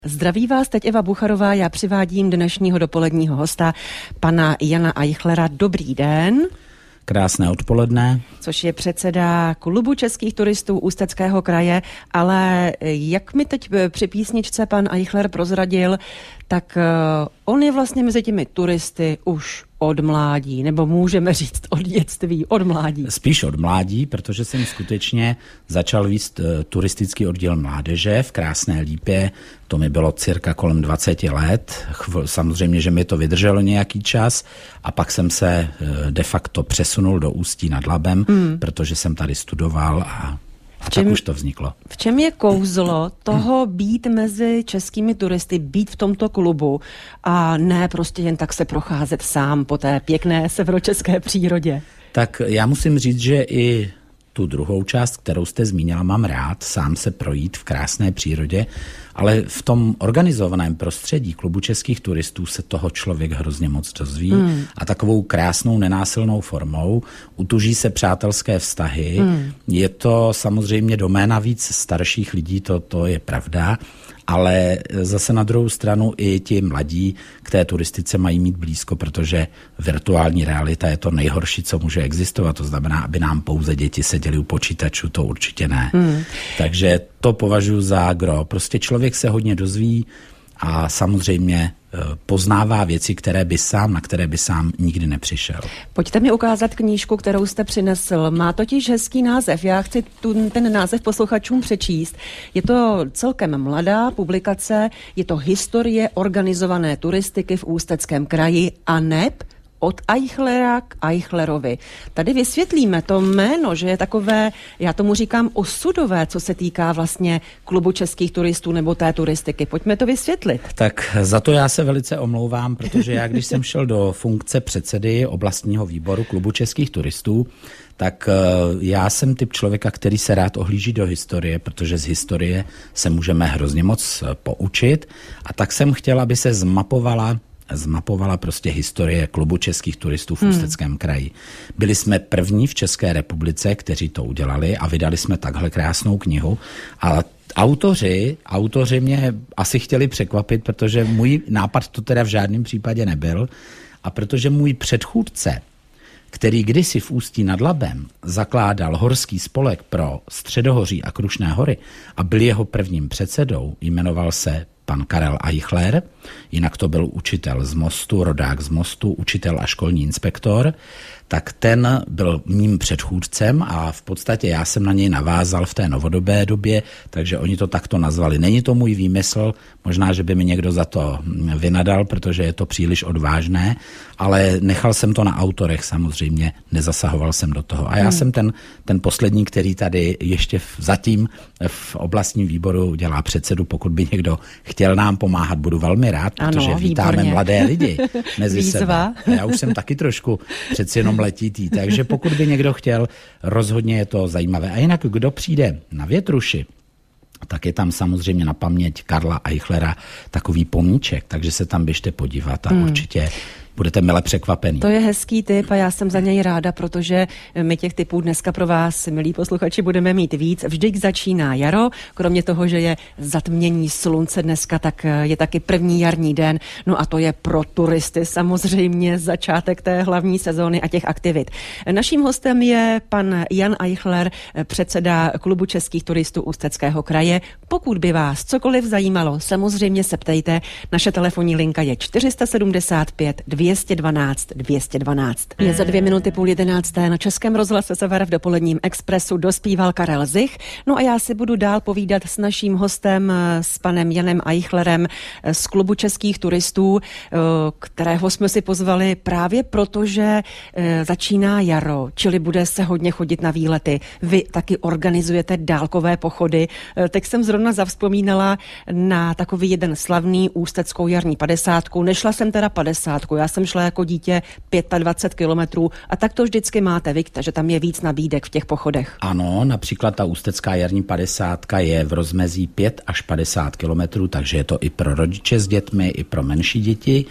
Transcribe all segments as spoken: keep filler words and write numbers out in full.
Zdraví vás teď Eva Bucharová, já přivádím dnešního dopoledního hosta, pana Jana Eichlera. Dobrý den. Krásné odpoledne. Což je předseda Klubu českých turistů Ústeckého kraje, ale jak mi teď při písničce pan Eichler prozradil, tak on je vlastně mezi těmi turisty už od mládí, nebo můžeme říct od dětství, od mládí. Spíš od mládí, protože jsem skutečně začal vést turistický oddíl mládeže v Krásné Lípě. To mi bylo cirka kolem dvacet let. Samozřejmě, že mi to vydrželo nějaký čas a pak jsem se de facto přesunul do Ústí nad Labem, hmm. protože jsem tady studoval a A čem, tak už to vzniklo. V čem je kouzlo toho být mezi českými turisty, být v tomto klubu a ne prostě jen tak se procházet sám po té pěkné severočeské přírodě? Tak já musím říct, že i tu druhou část, kterou jste zmínila, mám rád, sám se projít v krásné přírodě, ale v tom organizovaném prostředí Klubu českých turistů se toho člověk hrozně moc dozví mm. a takovou krásnou nenásilnou formou utuží se přátelské vztahy. Mm. Je to samozřejmě doména víc starších lidí, to, to je pravda, ale zase na druhou stranu i ti mladí k té turistice mají mít blízko, protože virtuální realita je to nejhorší, co může existovat. To znamená, aby nám pouze děti seděli u počítačů, to určitě ne. Hmm. Takže to považuji za gro. Prostě člověk se hodně dozví a samozřejmě poznává věci, které by sám, na které by sám nikdy nepřišel. Pojďte mi ukázat knížku, kterou jste přinesl. Má totiž hezký název. Já chci tu, ten název posluchačům přečíst. Je to celkem mladá publikace, je to Historie organizované turistiky v Ústeckém kraji a neb od Eichlera k Eichlerovi. Tady vysvětlíme to jméno, že je takové, já tomu říkám osudové, co se týká vlastně Klubu českých turistů nebo té turistiky. Pojďme to vysvětlit. Tak za to já se velice omlouvám, protože já, když jsem šel do funkce předsedy oblastního výboru Klubu českých turistů, tak já jsem typ člověka, který se rád ohlíží do historie, protože z historie se můžeme hrozně moc poučit. A tak jsem chtěl, aby se zmapovala zmapovala prostě historie Klubu českých turistů v Ústeckém hmm. kraji. Byli jsme první v České republice, kteří to udělali a vydali jsme takhle krásnou knihu. A autoři, autoři mě asi chtěli překvapit, protože můj nápad to teda v žádném případě nebyl. A protože můj předchůdce, který kdysi v Ústí nad Labem zakládal horský spolek pro Středohoří a Krušné hory a byl jeho prvním předsedou, jmenoval se pan Karel Eichler, jinak to byl učitel z Mostu, rodák z Mostu, učitel a školní inspektor, tak ten byl mým předchůdcem a v podstatě já jsem na něj navázal v té novodobé době, takže oni to takto nazvali. Není to můj výmysl, možná, že by mi někdo za to vynadal, protože je to příliš odvážné, ale nechal jsem to na autorech samozřejmě, nezasahoval jsem do toho. A já hmm. jsem ten, ten poslední, který tady ještě v, zatím v oblastním výboru dělá předsedu, pokud by někdo chtěl nám pomáhat, budu velmi rád, ano, protože vítáme výborně. Mladé lidi mezi Výzva. sebe. Já už jsem taky trošku přeci jenom letitý, takže pokud by někdo chtěl, rozhodně je to zajímavé. A jinak, kdo přijde na Větruši, tak je tam samozřejmě na paměť Karla Eichlera takový pomníček, takže se tam běžte podívat a hmm. určitě budete mile překvapený. To je hezký tip a já jsem za něj ráda, protože my těch typů dneska pro vás, milí posluchači, budeme mít víc. Vždyť začíná jaro, kromě toho, že je zatmění slunce dneska, tak je taky první jarní den, no a to je pro turisty samozřejmě začátek té hlavní sezóny a těch aktivit. Naším hostem je pan Jan Eichler, předseda Klubu českých turistů Ústeckého kraje. Pokud by vás cokoliv zajímalo, samozřejmě se ptejte. Naše telefonní linka je čtyři sedmdesát pět dvě stě dvanáct dvě stě dvanáct. Je za dvě minuty půl jedenácté na Českém rozhlase Sever v dopoledním expresu dospíval Karel Zich. No a já si budu dál povídat s naším hostem, s panem Janem Eichlerem z Klubu českých turistů, kterého jsme si pozvali právě proto, že začíná jaro, čili bude se hodně chodit na výlety. Vy taky organizujete dálkové pochody. Teď jsem zrovna zavzpomínala na takový jeden slavný ústeckou jarní padesátku. Nešla jsem teda padesátku, já jsem šla jako dítě dvacet pět kilometrů a tak to vždycky máte, vy, že tam je víc nabídek v těch pochodech. Ano, například ta ústecká jarní padesátka je v rozmezí pět až padesát kilometrů, takže je to i pro rodiče s dětmi, i pro menší děti.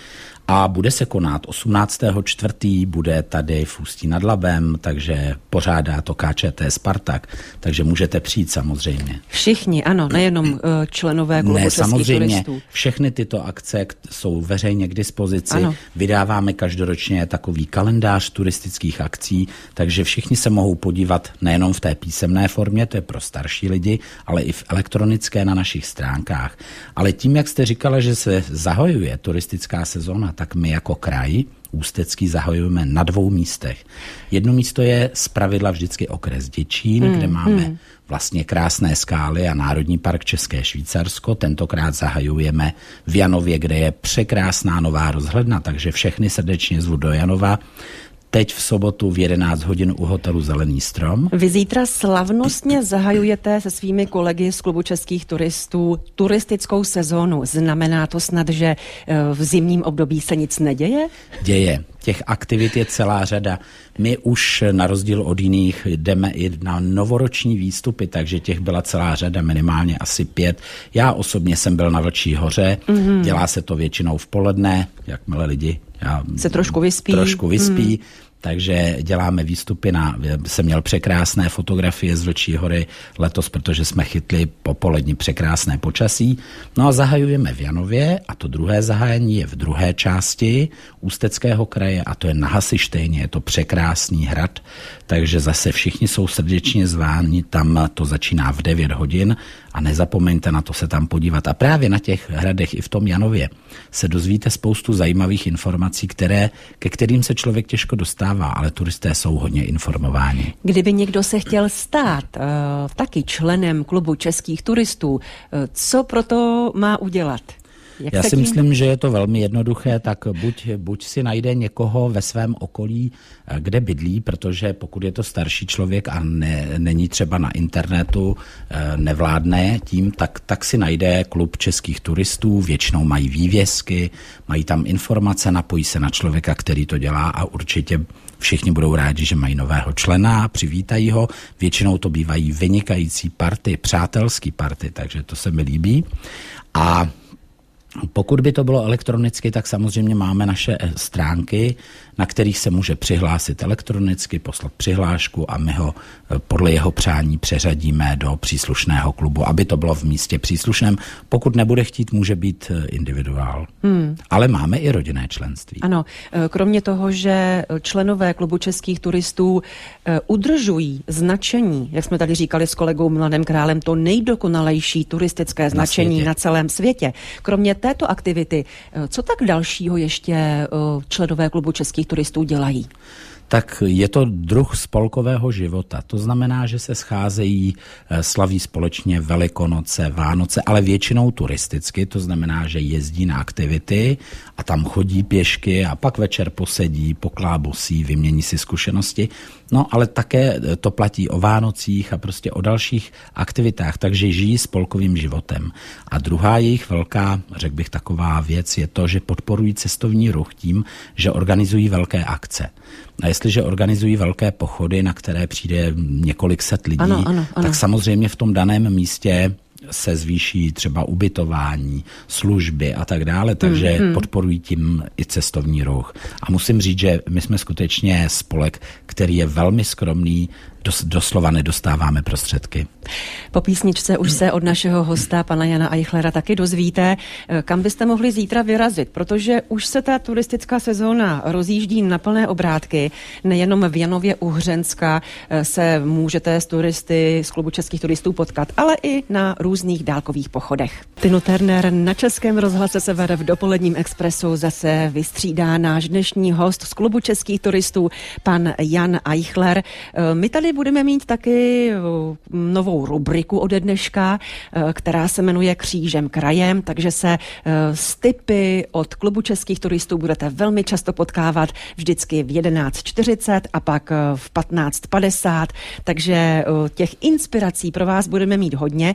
A bude se konat osmnáctého čtvrtého bude tady v Ústí nad Labem, takže pořádá to K Č T Spartak, takže můžete přijít samozřejmě. Všichni, ano, nejenom členové klubu ne, českých samozřejmě, turistů. Všechny tyto akce jsou veřejně k dispozici. Ano. Vydáváme každoročně takový kalendář turistických akcí, takže všichni se mohou podívat nejenom v té písemné formě, to je pro starší lidi, ale i v elektronické na našich stránkách. Ale tím, jak jste říkala, že se zahajuje turistická sezóna, tak my jako kraj Ústecký zahajujeme na dvou místech. Jedno místo je zpravidla vždycky okres Děčín, hmm, kde máme hmm. vlastně krásné skály a Národní park České Švýcarsko. Tentokrát zahajujeme v Janově, kde je překrásná nová rozhledna, takže všechny srdečně zvu do Janova. Teď v sobotu v jedenáct hodin u hotelu Zelený strom. Vy zítra slavnostně zahajujete se svými kolegy z klubu českých turistů turistickou sezónu. Znamená to snad, že v zimním období se nic neděje? Děje. Těch aktivit je celá řada. My už na rozdíl od jiných jdeme i na novoroční výstupy, takže těch byla celá řada, minimálně asi pět. Já osobně jsem byl na Vlčí hoře, mm-hmm. dělá se to většinou v poledne, jakmile lidi já, se trošku vyspí. Trošku vyspí. Mm. Takže děláme výstupy na, jsem měl překrásné fotografie z Vlčí hory letos, protože jsme chytli popolední překrásné počasí. No a zahajujeme v Janově a to druhé zahájení je v druhé části Ústeckého kraje a to je na Hasištejně, je to překrásný hrad, takže zase všichni jsou srdečně zváni, tam to začíná v devět hodin a nezapomeňte na to se tam podívat. A právě na těch hradech i v tom Janově se dozvíte spoustu zajímavých informací, které, ke kterým se člověk těžko dostává, ale turisté jsou hodně informováni. Kdyby někdo se chtěl stát uh, taky členem klubu českých turistů, uh, co proto má udělat? Jak Já si tím... myslím, že je to velmi jednoduché, tak buď, buď si najde někoho ve svém okolí, kde bydlí, protože pokud je to starší člověk a ne, není třeba na internetu, nevládne tím, tak, tak si najde klub českých turistů, většinou mají vývězky, mají tam informace, napojí se na člověka, který to dělá a určitě všichni budou rádi, že mají nového člena, přivítají ho, většinou to bývají vynikající party, přátelský party, takže to se mi líbí. A pokud by to bylo elektronicky, tak samozřejmě máme naše stránky, na kterých se může přihlásit elektronicky, poslat přihlášku a my ho podle jeho přání přeřadíme do příslušného klubu, aby to bylo v místě příslušném. Pokud nebude chtít, může být individuál. Hmm. Ale máme i rodinné členství. Ano, kromě toho, že členové klubu českých turistů udržují značení, jak jsme tady říkali s kolegou Milanem Králem, to nejdokonalejší turistické značení na, na celém světě. Kromě této aktivity, co tak dalšího ještě členové klubu českých turistů dělají? Tak je to druh spolkového života. To znamená, že se scházejí, slaví společně Velikonoce, Vánoce, ale většinou turisticky, to znamená, že jezdí na aktivity a tam chodí pěšky a pak večer posedí, poklábosí, vymění si zkušenosti. No, ale také to platí o Vánocích a prostě o dalších aktivitách, takže žijí spolkovým životem. A druhá jejich velká, řekl bych, taková věc je to, že podporují cestovní ruch tím, že organizují velké akce. A jestliže organizují velké pochody, na které přijde několik set lidí, ano, ano, ano. tak samozřejmě v tom daném místě se zvýší třeba ubytování, služby a tak dále, takže mm, mm. podporují tím i cestovní ruch. A musím říct, že my jsme skutečně spolek, který je velmi skromný, dos, doslova nedostáváme prostředky. Po písničce už se od našeho hosta, pana Jana Eichlera, taky dozvíte, kam byste mohli zítra vyrazit, protože už se ta turistická sezóna rozjíždí na plné obrátky. Nejenom v Janově u Hřenska se můžete s turisty z klubu českých turistů potkat, ale i na různých dálkových pochodech. Tinu Turner na Českém rozhlase Sever v dopoledním expresu zase vystřídá náš dnešní host z klubu českých turistů, pan Jan Eichler. My tady budeme mít taky novou rubriku ode dneška, která se jmenuje Křížem krajem, takže se s tipy od klubu českých turistů budete velmi často potkávat vždycky v jedenáct čtyřicet a pak v patnáct padesát, takže těch inspirací pro vás budeme mít hodně a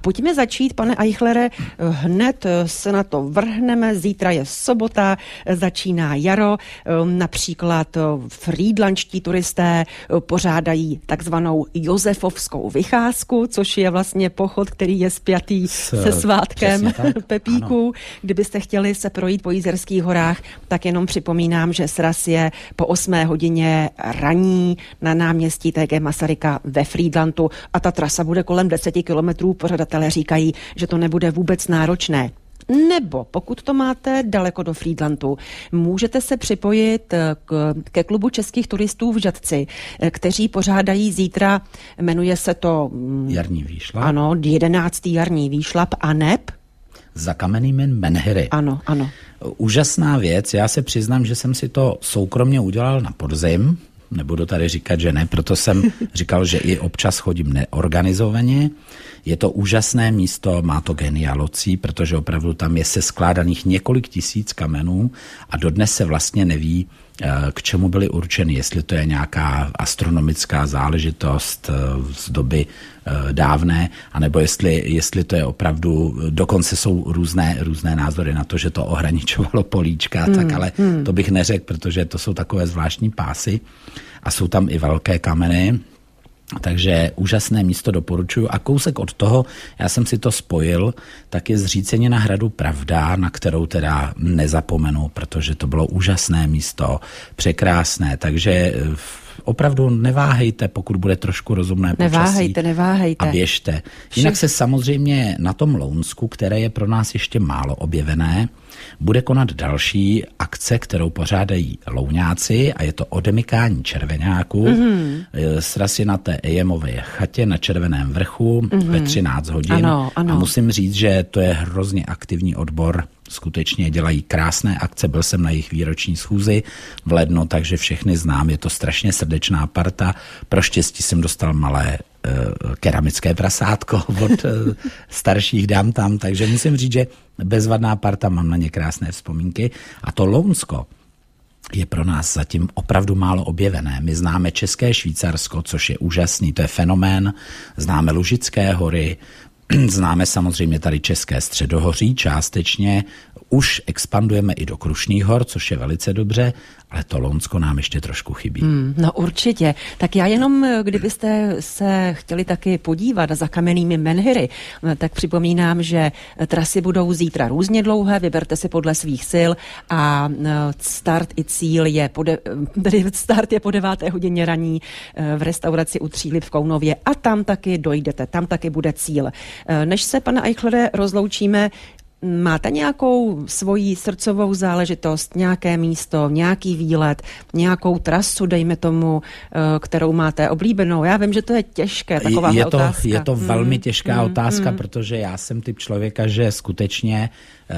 pojďme začít, pane Eichlere, hned se na to vrhneme. Zítra je sobota, začíná jaro, například frýdlančtí turisté pořádají takzvanou Josefovskou vycházku, což je vlastně pochod, který je spjatý S, se svátkem Pepíků. Kdybyste chtěli se projít po Jizerských horách, tak jenom připomínám, že sraz je po osmé hodině raní na náměstí T G Masaryka ve Frýdlantu a ta trasa bude kolem deseti kilometrů. Pořadatelé říkají, že to nebude vůbec náročné. Nebo pokud to máte daleko do Frýdlantu, můžete se připojit k, ke klubu českých turistů v Žatci, kteří pořádají zítra, jmenuje se to... Jarní výšlap. Ano, jedenáctý jarní výšlap a neb... Za kamennými menhiry. Ano, ano. Úžasná věc, já se přiznám, že jsem si to soukromně udělal na podzim, nebudu tady říkat, že ne, proto jsem říkal, že i občas chodím neorganizovaně. Je to úžasné místo, má to genialocí, protože opravdu tam je seskládaných několik tisíc kamenů a dodnes se vlastně neví, k čemu byly určeny, jestli to je nějaká astronomická záležitost z doby dávné, anebo jestli, jestli to je opravdu, dokonce jsou různé, různé názory na to, že to ohraničovalo políčka, hmm, tak ale hmm. to bych neřekl, protože to jsou takové zvláštní pásy a jsou tam i velké kameny. Takže úžasné místo doporučuji a kousek od toho, já jsem si to spojil, tak je Zřícenina hradu Pravda, na kterou teda nezapomenu, protože to bylo úžasné místo, překrásné, takže opravdu neváhejte, pokud bude trošku rozumné počasí. Neváhejte, neváhejte. A běžte. Jinak se samozřejmě na tom Lounsku, které je pro nás ještě málo objevené, bude konat další akce, kterou pořádají Louňáci a je to odemykání červeňáků. Mm-hmm. Sraz je na té Ejemové chatě na Červeném vrchu mm-hmm. ve třináct hodin. Ano, ano. A musím říct, že to je hrozně aktivní odbor. Skutečně dělají krásné akce, byl jsem na jejich výroční schůzi v lednu, takže všechny znám, je to strašně srdečná parta. Pro štěstí jsem dostal malé uh, keramické prasátko od uh, starších dám tam, takže musím říct, že bezvadná parta, mám na ně krásné vzpomínky. A to Lounsko je pro nás zatím opravdu málo objevené. My známe České Švýcarsko, což je úžasný, to je fenomén, známe Lužické hory, známe samozřejmě tady České středohoří částečně, už expandujeme i do Krušných hor, což je velice dobře, ale to Lounsko nám ještě trošku chybí. Hmm, no určitě. Tak já jenom, kdybyste se chtěli taky podívat za kamennými menhiry, tak připomínám, že trasy budou zítra různě dlouhé, vyberte si podle svých sil a start i cíl je po, de, tedy start je po deváté hodině raní v restauraci u Tří lip v Kounově a tam taky dojdete, tam taky bude cíl. Než se, pane Eichlere, rozloučíme, máte nějakou svoji srdcovou záležitost, nějaké místo, nějaký výlet, nějakou trasu, dejme tomu, kterou máte oblíbenou? Já vím, že to je těžké, taková je to, otázka. Je to velmi těžká mm, otázka, mm. protože já jsem typ člověka, že skutečně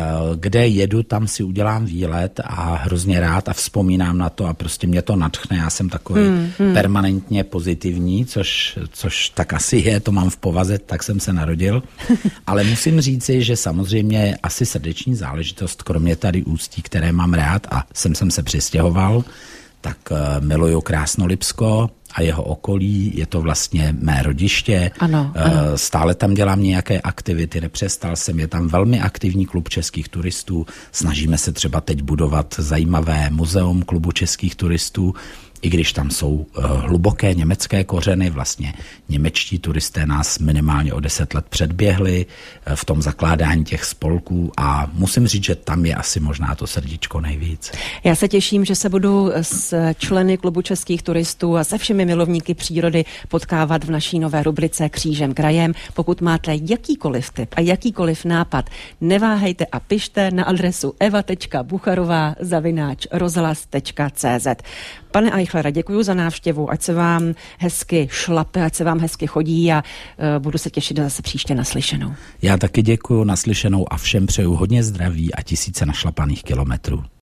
kde jedu, tam si udělám výlet a hrozně rád a vzpomínám na to a prostě mě to nadchne. Já jsem takový mm, mm. permanentně pozitivní, což, což tak asi je, to mám v povaze, tak jsem se narodil. Ale musím říci, že samozřejmě asi srdeční záležitost, kromě tady Ústí, které mám rád a sem jsem se přistěhoval, tak uh, miluju Krásnolipsko a jeho okolí, je to vlastně mé rodiště. Ano, ano. Uh, stále tam dělám nějaké aktivity, nepřestal jsem, je tam velmi aktivní klub českých turistů, snažíme se třeba teď budovat zajímavé muzeum klubu českých turistů, i když tam jsou uh, hluboké německé kořeny, vlastně němečtí turisté nás minimálně o deset let předběhli uh, v tom zakládání těch spolků a musím říct, že tam je asi možná to srdíčko nejvíc. Já se těším, že se budu s členy klubu českých turistů a se všemi milovníky přírody potkávat v naší nové rubrice Křížem krajem. Pokud máte jakýkoliv tip a jakýkoliv nápad, neváhejte a pište na adresu eva tečka bucharová zavináč rozhlas tečka cé zet. Pane Eichlere, děkuji za návštěvu, ať se vám hezky šlape, ať se vám hezky chodí a uh, budu se těšit zase příště naslyšenou. Já taky děkuji, naslyšenou a všem přeju hodně zdraví a tisíce našlapaných kilometrů.